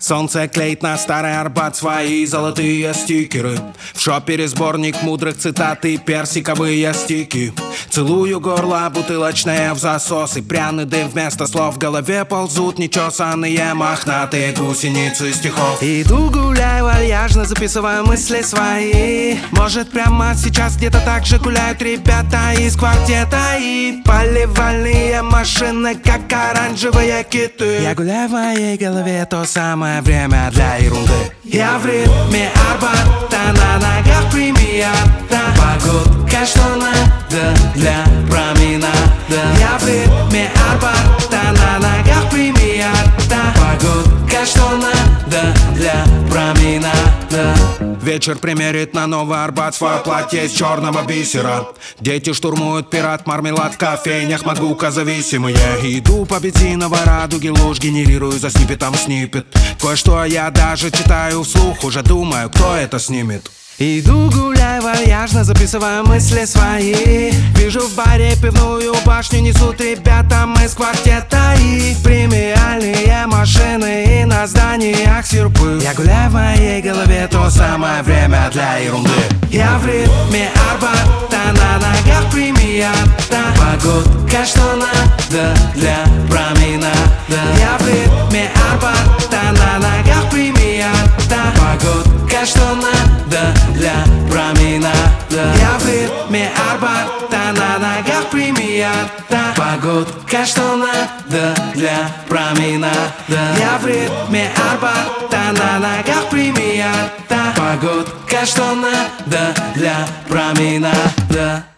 Солнце клеит на старый Арбат свои золотые стикеры. В шопере сборник мудрых цитат и персиковые стики. Целую горло бутылочное в засос, и пряный дым вместо слов в голове ползут нечесанные мохнатые гусеницы стихов. Иду гуляю вальяжно, записываю мысли свои. Может прямо сейчас где-то так же гуляют ребята из квартета. И поливальные машины, как оранжевые киты. Я гуляю в моей голове, то самое время для ерунды. Я в ритме Арбата, на ногах премиата. Погодка, что надо для променада. Я в ритме Арбата, на ногах премиата. Погодка, что надо для променада. Вечер примерит на Новый Арбат свое платье из черного бисера. Дети штурмуют пират, мармелад в кофейнях, могука зависимые. Иду по бензиновой радуге, ложь генерирую за сниппетом сниппет. Кое-что я даже читаю вслух, уже думаю, кто это снимет. Иду гуляю вальяжно, записываю мысли свои. Вижу в баре пивную башню, несут ребята из квартета. И премиальные машины, и на зданиях сюрприз. Я гуляю в моей голове, то самое время для ерунды. Я в ритме Арбата, на ногах премиата. Погодка, что надо для променада. Я в ритме Арбата, на ногах премиата. Погодка, что надо для променада. Я в ритме Арбата, на ногах премиата. Погодка, что надо для променада. Я в ритме Арбата, на ногах премиата. Погодка, что надо для променада.